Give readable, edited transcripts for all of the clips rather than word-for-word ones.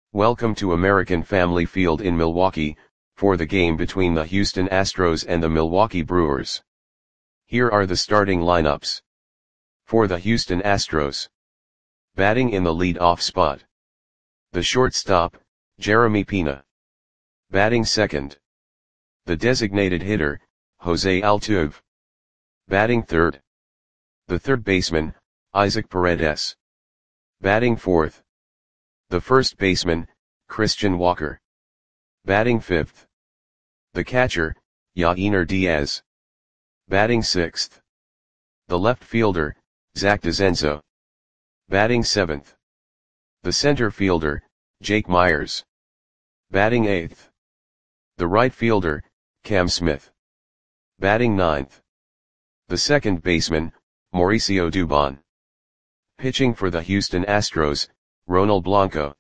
Welcome to American Family Field in Milwaukee, for the game between the Houston Astros and the Milwaukee Brewers. Here are the starting lineups. For the Houston Astros. Batting in the lead-off spot. The shortstop, Jeremy Pena. Batting second. The designated hitter, Jose Altuve. Batting third. The third baseman, Isaac Paredes. Batting fourth. The first baseman, Christian Walker. Batting fifth. The catcher, Yainer Diaz. Batting sixth. The left fielder, Zach DeZenzo. Batting seventh. The center fielder, Jake Meyers. Batting eighth. The right fielder, Cam Smith. Batting ninth. The second baseman, Mauricio Dubon. Pitching for the Houston Astros, Ronald Blanco.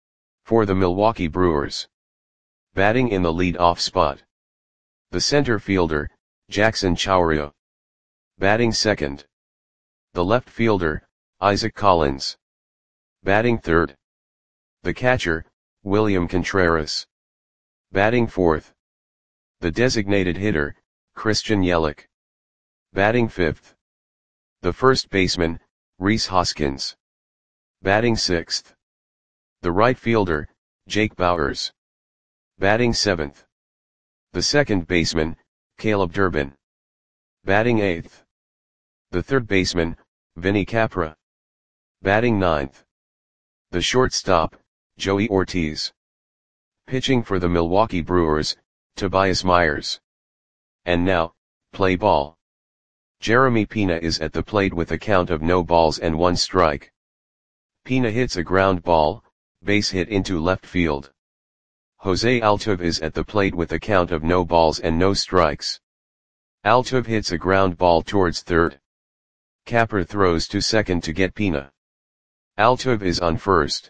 For the Milwaukee Brewers. Batting in the lead-off spot. The center fielder, Jackson Chourio. Batting second. The left fielder, Isaac Collins. Batting third. The catcher, William Contreras. Batting fourth. The designated hitter, Christian Yelich. Batting fifth. The first baseman, Rhys Hoskins. Batting sixth. The right fielder, Jake Bauers. Batting seventh. The second baseman, Caleb Durbin. Batting eighth. The third baseman, Vinny Capra. Batting ninth. The shortstop, Joey Ortiz. Pitching for the Milwaukee Brewers, Tobias Myers. And now, play ball. Jeremy Pena is at the plate with a count of no balls and one strike. Pena hits a ground ball, base hit into left field. Jose Altuve is at the plate with a count of no balls and no strikes. Altuve hits a ground ball towards third. Capra throws to second to get Pena. Altuve is on first.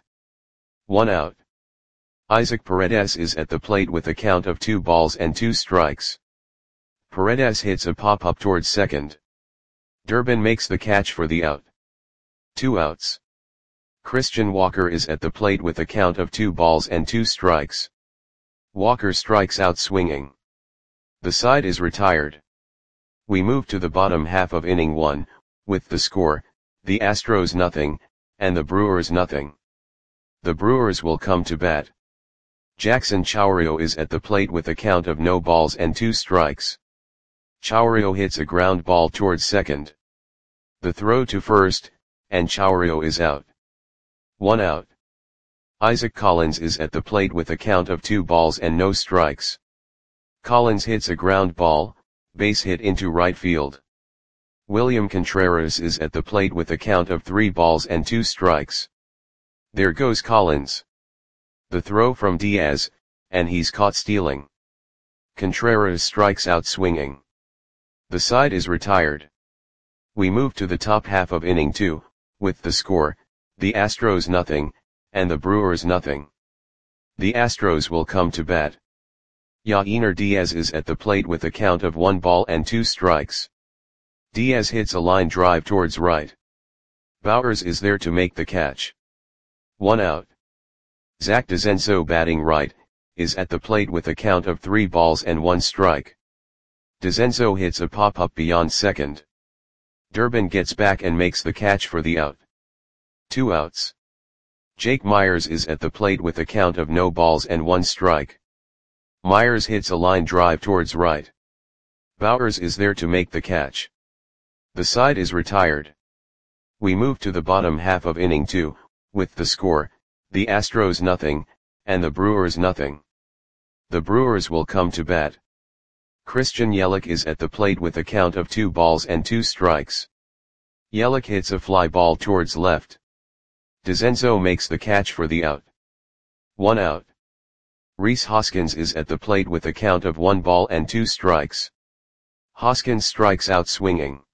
1 out. Isaac Paredes is at the plate with a count of 2 balls and 2 strikes. Paredes hits a pop-up towards second. Durbin makes the catch for the out. 2 outs. Christian Walker is at the plate with a count of 2 balls and 2 strikes. Walker strikes out swinging. The side is retired. We move to the bottom half of inning 1, with the score, the Astros nothing, and the Brewers nothing. The Brewers will come to bat. Jackson Chourio is at the plate with a count of no balls and 2 strikes. Chourio hits a ground ball towards second. The throw to first, and Chourio is out. 1 out. Isaac Collins is at the plate with a count of 2 balls and no strikes. Collins hits a ground ball, base hit into right field. William Contreras is at the plate with a count of 3 balls and 2 strikes. There goes Collins. The throw from Diaz, and he's caught stealing. Contreras strikes out swinging. The side is retired. We move to the top half of inning 2, with the score, the Astros nothing, and the Brewers nothing. The Astros will come to bat. Yainer Diaz is at the plate with a count of 1 ball and 2 strikes. Diaz hits a line drive towards right. Bauers is there to make the catch. 1 out. Zach DeZenzo batting right, is at the plate with a count of 3 balls and 1 strike. DeZenzo hits a pop-up beyond second. Durbin gets back and makes the catch for the out. 2 outs. Jake Meyers is at the plate with a count of no balls and 1 strike. Meyers hits a line drive towards right. Bauers is there to make the catch. The side is retired. We move to the bottom half of inning 2, with the score, the Astros nothing, and the Brewers nothing. The Brewers will come to bat. Christian Yelich is at the plate with a count of 2 balls and 2 strikes. Yelich hits a fly ball towards left. DeZenzo makes the catch for the out. 1 out. Rhys Hoskins is at the plate with a count of 1 ball and 2 strikes. Hoskins strikes out swinging.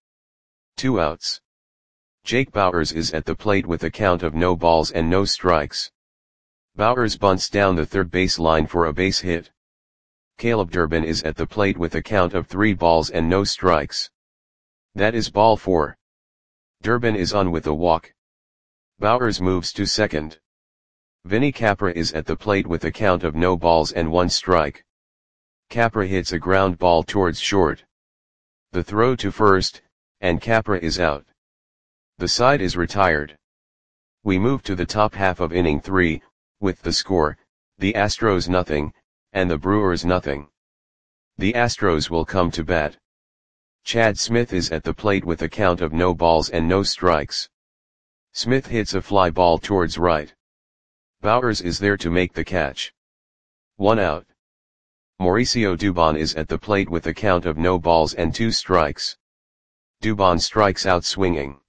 2 outs. Jake Bauers is at the plate with a count of no balls and no strikes. Bauers bunts down the third base line for a base hit. Caleb Durbin is at the plate with a count of 3 balls and no strikes. That is ball 4. Durbin is on with a walk. Bauers moves to second. Vinny Capra is at the plate with a count of no balls and 1 strike. Capra hits a ground ball towards short. The throw to first, and Capra is out. The side is retired. We move to the top half of inning 3, with the score, the Astros nothing, and the Brewers nothing. The Astros will come to bat. Chad Smith is at the plate with a count of no balls and no strikes. Smith hits a fly ball towards right. Bowers is there to make the catch. 1 out. Mauricio Dubon is at the plate with a count of no balls and 2 strikes. Dubon strikes out swinging.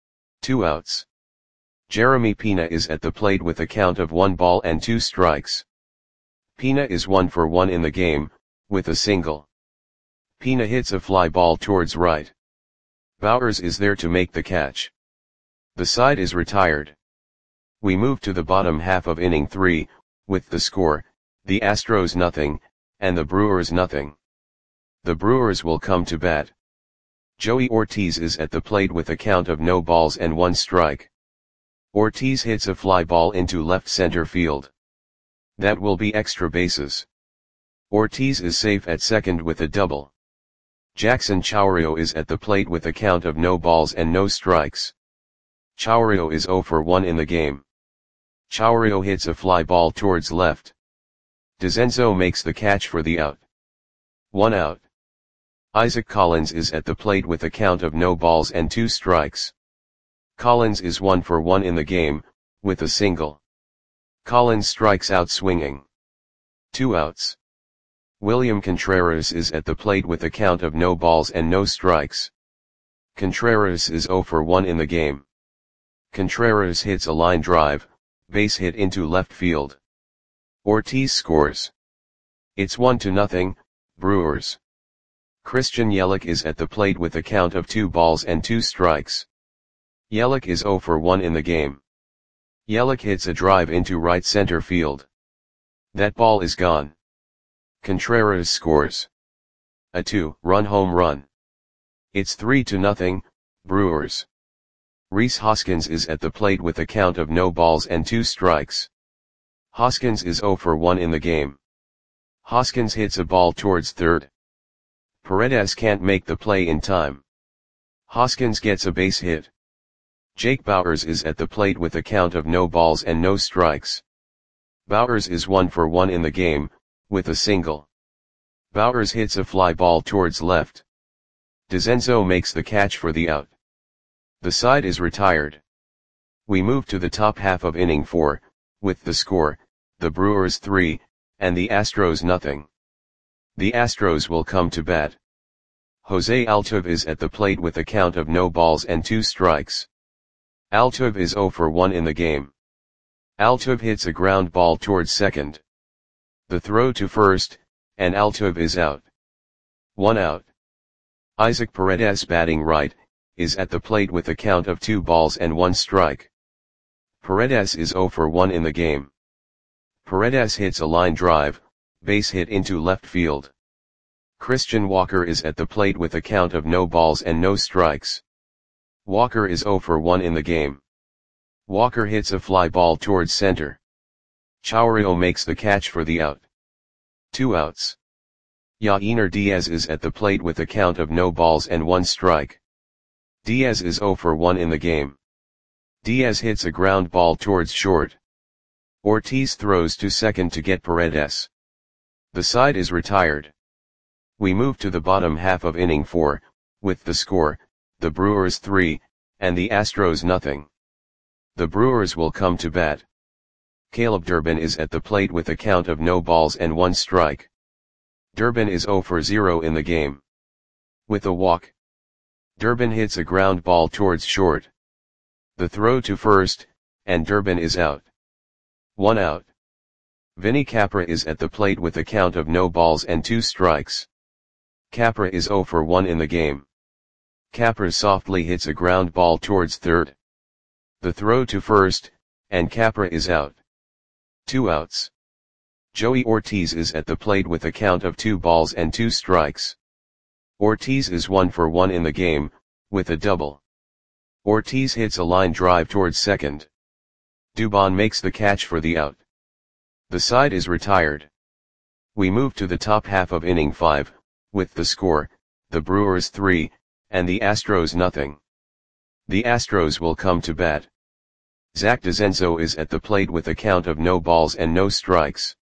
2 outs. Jeremy Pena is at the plate with a count of 1 ball and 2 strikes. Pena is 1 for 1 in the game, with a single. Pena hits a fly ball towards right. Bowers is there to make the catch. The side is retired. We move to the bottom half of inning 3, with the score, the Astros nothing, and the Brewers nothing. The Brewers will come to bat. Joey Ortiz is at the plate with a count of no balls and 1 strike. Ortiz hits a fly ball into left center field. That will be extra bases. Ortiz is safe at second with a double. Jackson Chourio is at the plate with a count of no balls and no strikes. Chourio is 0 for 1 in the game. Chourio hits a fly ball towards left. DeZenzo makes the catch for the out. 1 out. Isaac Collins is at the plate with a count of no balls and 2 strikes. Collins is 1 for 1 in the game, with a single. Collins strikes out swinging. 2 outs. William Contreras is at the plate with a count of no balls and no strikes. Contreras is 0 for 1 in the game. Contreras hits a line drive, base hit into left field. Ortiz scores. It's 1-0, Brewers. Christian Yelich is at the plate with a count of 2 balls and 2 strikes. Yelich is 0 for 1 in the game. Yelich hits a drive into right center field. That ball is gone. Contreras scores a 2-run home run. It's 3-0, Brewers. Rhys Hoskins is at the plate with a count of no balls and 2 strikes. Hoskins is 0 for 1 in the game. Hoskins hits a ball towards third. Paredes can't make the play in time. Hoskins gets a base hit. Jake Bauers is at the plate with a count of no balls and no strikes. Bauers is 1 for 1 in the game, with a single. Bauers hits a fly ball towards left. DeZenzo makes the catch for the out. The side is retired. We move to the top half of inning 4, with the score, the Brewers 3, and the Astros nothing. The Astros will come to bat. Jose Altuve is at the plate with a count of no balls and 2 strikes. Altuve is 0 for 1 in the game. Altuve hits a ground ball towards second. The throw to first, and Altuve is out. 1 out. Isaac Paredes batting right, is at the plate with a count of 2 balls and 1 strike. Paredes is 0 for 1 in the game. Paredes hits a line drive, base hit into left field. Christian Walker is at the plate with a count of no balls and no strikes. Walker is 0 for 1 in the game. Walker hits a fly ball towards center. Chourio makes the catch for the out. 2 outs. Yainer Diaz is at the plate with a count of no balls and 1 strike. Diaz is 0 for 1 in the game. Diaz hits a ground ball towards short. Ortiz throws to second to get Paredes. The side is retired. We move to the bottom half of inning 4, with the score, the Brewers 3, and the Astros nothing. The Brewers will come to bat. Caleb Durbin is at the plate with a count of no balls and 1 strike. Durbin is 0 for 0 in the game. With a walk. Durbin hits a ground ball towards short. The throw to first, and Durbin is out. 1 out. Vinny Capra is at the plate with a count of no balls and 2 strikes. Capra is 0 for 1 in the game. Capra softly hits a ground ball towards third. The throw to first, and Capra is out. 2 outs. Joey Ortiz is at the plate with a count of 2 balls and 2 strikes. Ortiz is 1 for 1 in the game, with a double. Ortiz hits a line drive towards second. Dubon makes the catch for the out. The side is retired. We move to the top half of inning 5, with the score, the Brewers 3, and the Astros nothing. The Astros will come to bat. Zach DeZenzo is at the plate with a count of no balls and no strikes.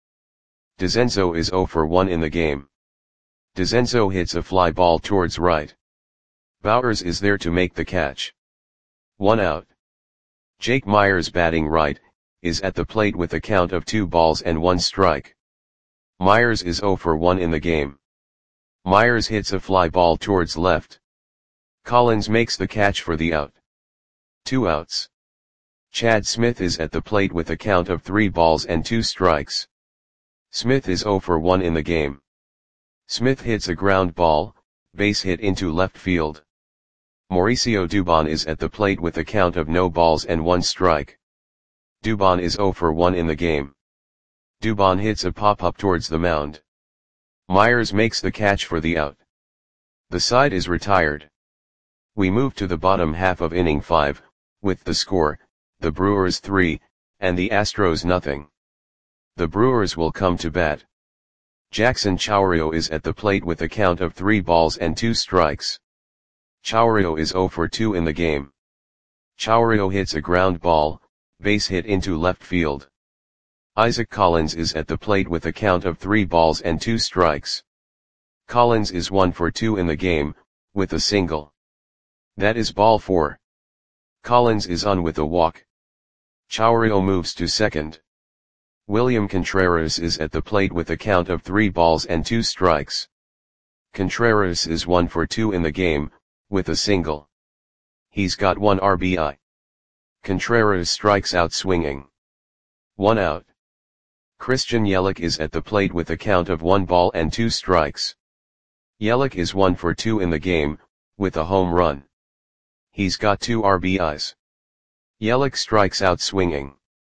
DeZenzo is 0 for 1 in the game. DeZenzo hits a fly ball towards right. Bowers is there to make the catch. 1 out. Jake Meyers, batting right, is at the plate with a count of 2 balls and 1 strike. Meyers is 0 for 1 in the game. Meyers hits a fly ball towards left. Collins makes the catch for the out. 2 outs. Chad Smith is at the plate with a count of 3 balls and 2 strikes. Smith is 0 for 1 in the game. Smith hits a ground ball, base hit into left field. Mauricio Dubon is at the plate with a count of no balls and 1 strike. Dubon is 0 for 1 in the game. Dubon hits a pop-up towards the mound. Meyers makes the catch for the out. The side is retired. We move to the bottom half of inning 5, with the score, the Brewers 3, and the Astros nothing. The Brewers will come to bat. Jackson Chourio is at the plate with a count of 3 balls and 2 strikes. Chourio is 0 for 2 in the game. Chourio hits a ground ball, base hit into left field. Isaac Collins is at the plate with a count of 3 balls and 2 strikes. Collins is 1 for 2 in the game, with a single. That is ball 4. Collins is on with a walk. Chourio moves to second. William Contreras is at the plate with a count of 3 balls and 2 strikes. Contreras is 1 for 2 in the game, with a single. He's got 1 RBI. Contreras strikes out swinging. 1 out. Christian Yelich is at the plate with a count of 1 ball and 2 strikes. Yelich is 1 for 2 in the game, with a home run. He's got 2 RBIs. Yelich strikes out swinging.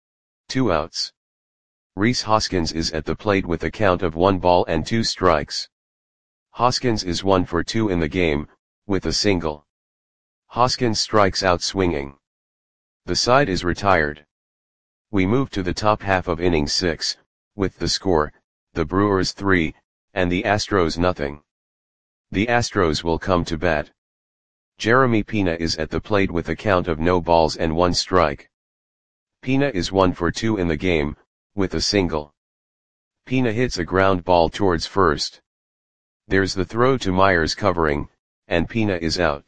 2 outs. Rhys Hoskins is at the plate with a count of 1 ball and 2 strikes. Hoskins is 1 for 2 in the game, with a single. Hoskins strikes out swinging. The side is retired. We move to the top half of inning 6, with the score, the Brewers 3, and the Astros nothing. The Astros will come to bat. Jeremy Pena is at the plate with a count of no balls and 1 strike. Pena is 1 for 2 in the game, with a single. Pena hits a ground ball towards first. There's the throw to Meyers covering, and Pena is out.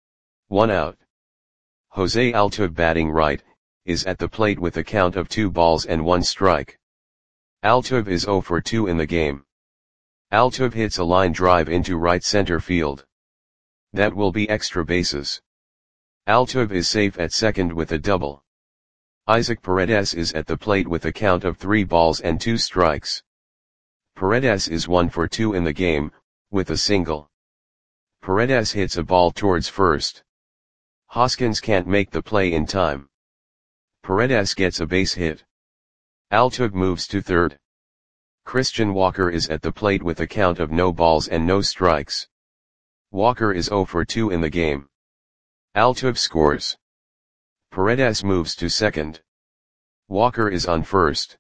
1 out. Jose Altuve, batting right, is at the plate with a count of 2 balls and 1 strike. Altuve is 0 for 2 in the game. Altuve hits a line drive into right center field. That will be extra bases. Altuve is safe at second with a double. Isaac Paredes is at the plate with a count of 3 balls and 2 strikes. Paredes is 1 for 2 in the game, with a single. Paredes hits a ball towards first. Hoskins can't make the play in time. Paredes gets a base hit. Altuve moves to third. Christian Walker is at the plate with a count of no balls and no strikes. Walker is 0 for 2 in the game. Altuve scores. Paredes moves to second. Walker is on first.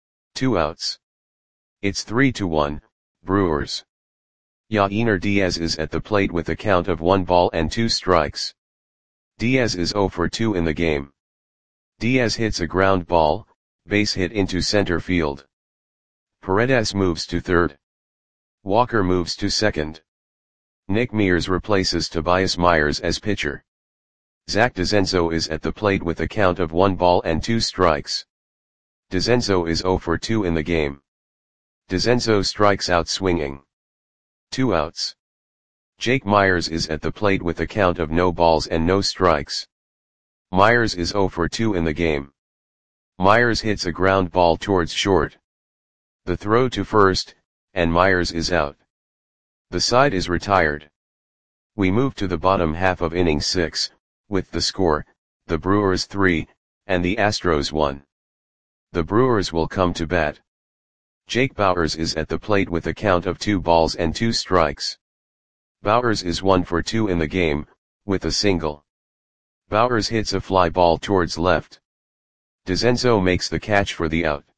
2 outs. It's 3-1, Brewers. Yainer Diaz is at the plate with a count of 1 ball and 2 strikes. Diaz is 0 for 2 in the game. Diaz hits a ground ball, base hit into center field. Paredes moves to third. Walker moves to second. Nick Mears replaces Tobias Myers as pitcher. Zach DeZenzo is at the plate with a count of 1 ball and 2 strikes. DeZenzo is 0 for 2 in the game. DeZenzo strikes out swinging. 2 outs. Jake Meyers is at the plate with a count of no balls and no strikes. Meyers is 0 for 2 in the game. Meyers hits a ground ball towards short. The throw to first, and Meyers is out. The side is retired. We move to the bottom half of inning 6, with the score, the Brewers 3, and the Astros 1. The Brewers will come to bat. Jake Bauers is at the plate with a count of 2 balls and 2 strikes. Bauers is 1 for 2 in the game, with a single. Bauers hits a fly ball towards left. DeZenzo makes the catch for the out.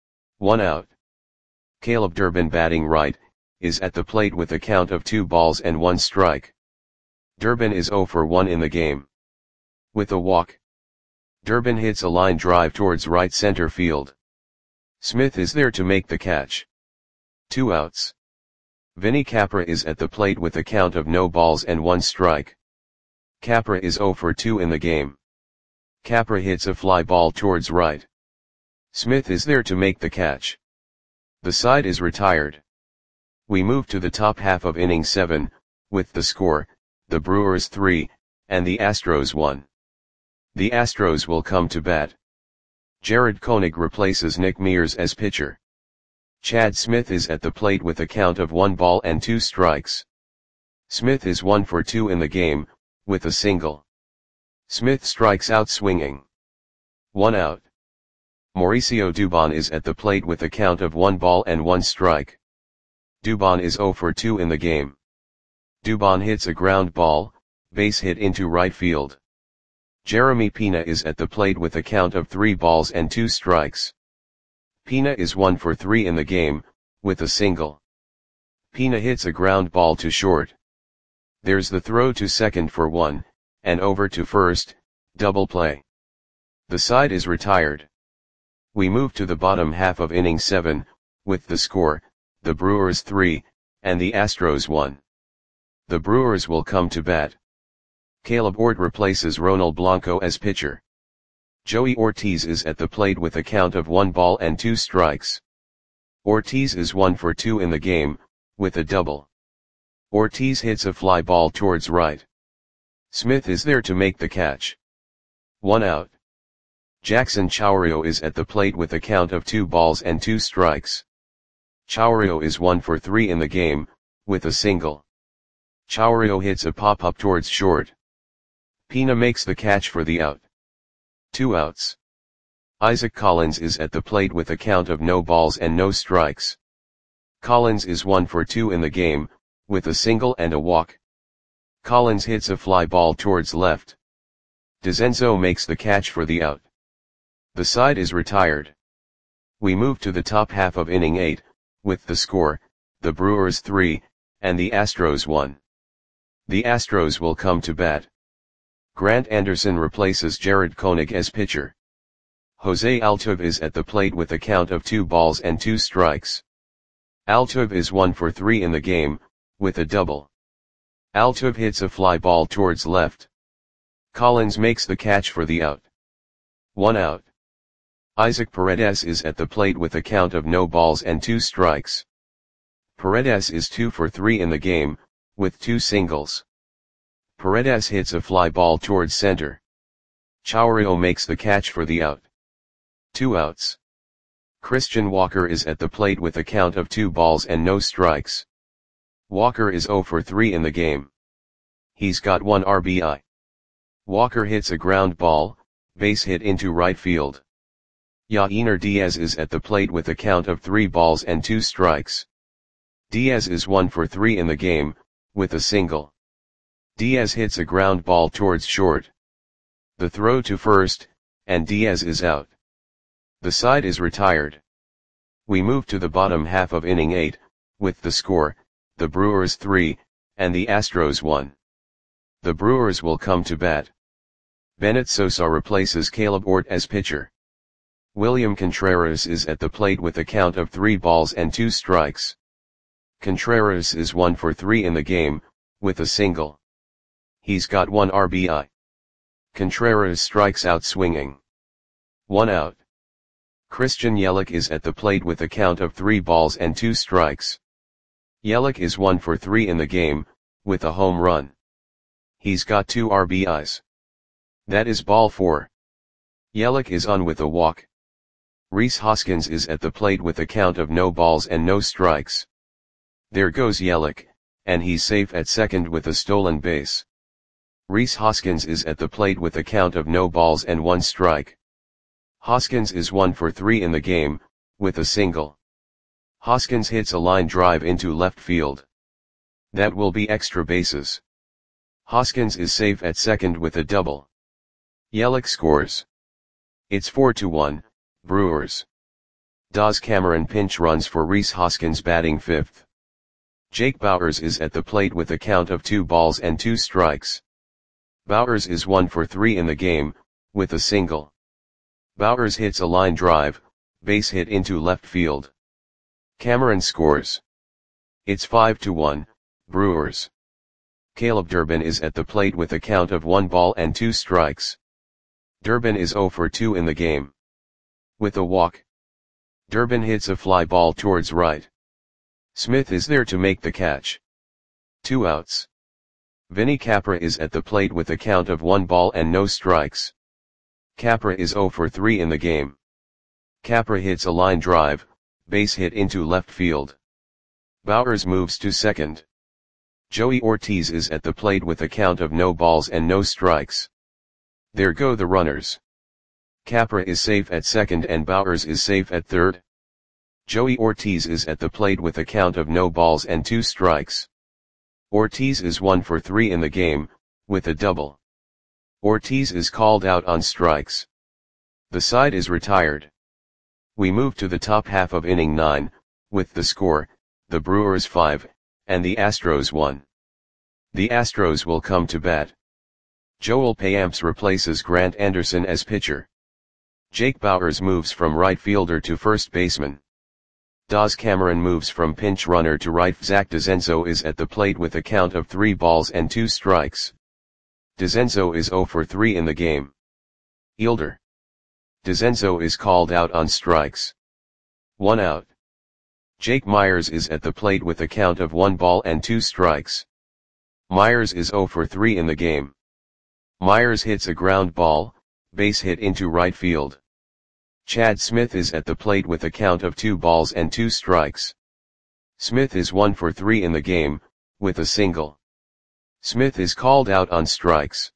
1 out. Caleb Durbin batting right, is at the plate with a count of 2 balls and 1 strike. Durbin is 0 for 1 in the game. With a walk, Durbin hits a line drive towards right center field. Smith is there to make the catch. 2 outs. Vinny Capra is at the plate with a count of no balls and 1 strike. Capra is 0 for 2 in the game. Capra hits a fly ball towards right. Smith is there to make the catch. The side is retired. We move to the top half of inning 7, with the score, the Brewers 3, and the Astros 1. The Astros will come to bat. Jared Koenig replaces Nick Mears as pitcher. Chad Smith is at the plate with a count of 1 ball and 2 strikes. Smith is 1 for 2 in the game, with a single. Smith strikes out swinging. 1 out. Mauricio Dubon is at the plate with a count of 1 ball and 1 strike. Dubon is 0 for 2 in the game. Dubon hits a ground ball, base hit into right field. Jeremy Pina is at the plate with a count of 3 balls and 2 strikes. Pina is 1 for 3 in the game, with a single. Pina hits a ground ball to short. There's the throw to second for 1, and over to first, double play. The side is retired. We move to the bottom half of inning 7, with the score, the Brewers 3, and the Astros 1. The Brewers will come to bat. Caleb Ort replaces Ronald Blanco as pitcher. Joey Ortiz is at the plate with a count of 1 ball and 2 strikes. Ortiz is 1 for 2 in the game, with a double. Ortiz hits a fly ball towards right. Smith is there to make the catch. 1 out. Jackson Chourio is at the plate with a count of 2 balls and 2 strikes. Chourio is 1 for 3 in the game, with a single. Chourio hits a pop-up towards short. Pina makes the catch for the out. 2 outs. Isaac Collins is at the plate with a count of no balls and no strikes. Collins is 1 for 2 in the game, with a single and a walk. Collins hits a fly ball towards left. DeZenzo makes the catch for the out. The side is retired. We move to the top half of inning 8, with the score, the Brewers 3, and the Astros 1. The Astros will come to bat. Grant Anderson replaces Jared Koenig as pitcher. Jose Altuve is at the plate with a count of 2 balls and 2 strikes. Altuve is 1 for 3 in the game, with a double. Altuve hits a fly ball towards left. Collins makes the catch for the out. 1 out. Isaac Paredes is at the plate with a count of no balls and 2 strikes. Paredes is 2 for 3 in the game, with 2 singles. Paredes hits a fly ball towards center. Chourio makes the catch for the out. 2 outs. Christian Walker is at the plate with a count of 2 balls and no strikes. Walker is 0 for 3 in the game. He's got 1 RBI. Walker hits a ground ball, base hit into right field. Yainer Diaz is at the plate with a count of 3 balls and 2 strikes. Diaz is 1 for 3 in the game, with a single. Diaz hits a ground ball towards short. The throw to first, and Diaz is out. The side is retired. We move to the bottom half of inning 8, with the score, the Brewers 3, and the Astros 1. The Brewers will come to bat. Bennett Sosa replaces Caleb Ort as pitcher. William Contreras is at the plate with a count of 3 balls and 2 strikes. Contreras is 1 for 3 in the game, with a single. He's got 1 RBI. Contreras strikes out swinging. 1 out. Christian Yelich is at the plate with a count of 3 balls and 2 strikes. Yelich is 1 for 3 in the game, with a home run. He's got 2 RBIs. That is ball 4. Yelich is on with a walk. Rhys Hoskins is at the plate with a count of no balls and no strikes. There goes Yelich, and he's safe at second with a stolen base. Rhys Hoskins is at the plate with a count of no balls and 1 strike. Hoskins is 1 for 3 in the game, with a single. Hoskins hits a line drive into left field. That will be extra bases. Hoskins is safe at second with a double. Yelich scores. It's 4-1, Brewers. Das Cameron pinch runs for Rhys Hoskins batting fifth. Jake Bauers is at the plate with a count of 2 balls and 2 strikes. Bauers is 1 for 3 in the game, with a single. Bauers hits a line drive, base hit into left field. Cameron scores. It's 5-1, Brewers. Caleb Durbin is at the plate with a count of 1 ball and 2 strikes. Durbin is 0 for 2 in the game. With a walk. Durbin hits a fly ball towards right. Smith is there to make the catch. 2 outs. Vinny Capra is at the plate with a count of 1 ball and no strikes. Capra is 0 for 3 in the game. Capra hits a line drive, base hit into left field. Bauers moves to second. Joey Ortiz is at the plate with a count of no balls and no strikes. There go the runners. Capra is safe at second and Bauers is safe at third. Joey Ortiz is at the plate with a count of no balls and 2 strikes. Ortiz is 1 for 3 in the game, with a double. Ortiz is called out on strikes. The side is retired. We move to the top half of inning 9, with the score, the Brewers 5, and the Astros 1. The Astros will come to bat. Joel Payamps replaces Grant Anderson as pitcher. Jake Bauers moves from right fielder to first baseman. Das Cameron moves from pinch runner to right. Zach DeZenzo is at the plate with a count of 3 balls and 2 strikes. DeZenzo is 0 for 3 in the game. Fielder. DeZenzo is called out on strikes. 1 out. Jake Myers is at the plate with a count of 1 ball and 2 strikes. Myers is 0 for 3 in the game. Myers hits a ground ball, base hit into right field. Chad Smith is at the plate with a count of 2 balls and 2 strikes. Smith is 1 for 3 in the game, with a single. Smith is called out on strikes.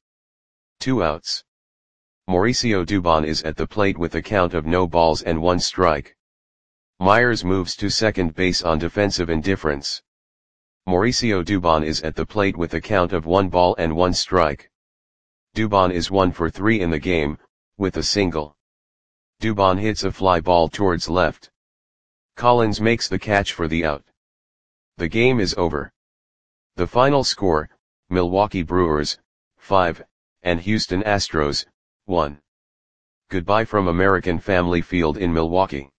2 outs. Mauricio Dubon is at the plate with a count of no balls and 1 strike. Myers moves to second base on defensive indifference. Mauricio Dubon is at the plate with a count of 1 ball and 1 strike. Dubon is 1 for 3 in the game, with a single. Dubon hits a fly ball towards left. Collins makes the catch for the out. The game is over. The final score, Milwaukee Brewers, 5, and Houston Astros, 1. Goodbye from American Family Field in Milwaukee.